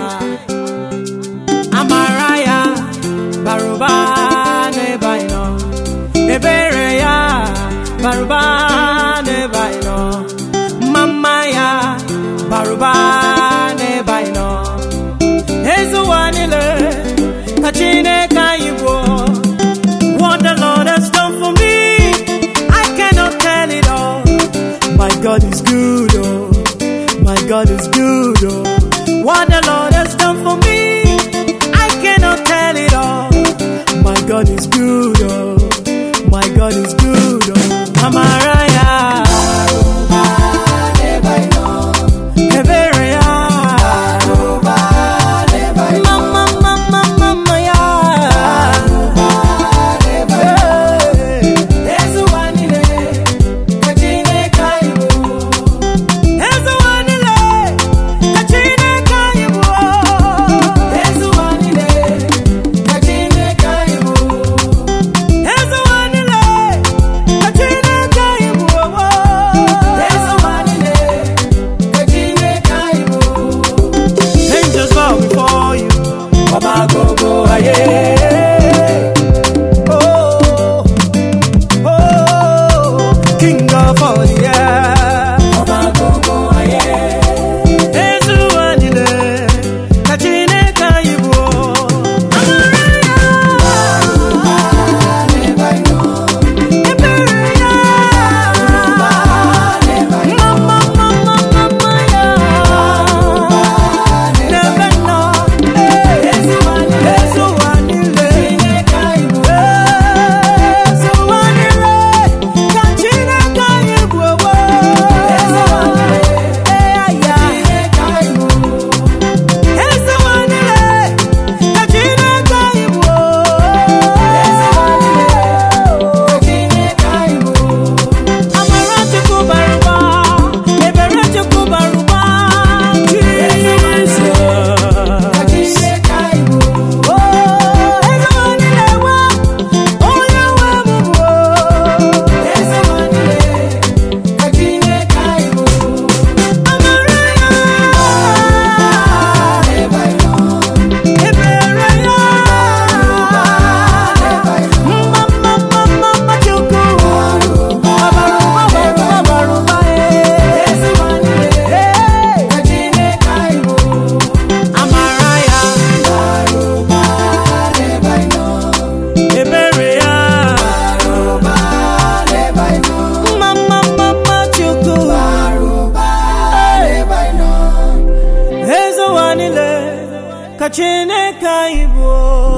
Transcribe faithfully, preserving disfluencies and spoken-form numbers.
Amaraya baruba ne baino Ebereya baruba ne baino Mama ya baruba ne baino Ezuwanile kachine kaibo. What the Lord has done for me, I cannot tell it all. My God is good, oh, my God is good, oh. What the Lord has done for me, I cannot tell it all. My God is good, oh, my God is good, oh. Amaraya, Kachine kaibo.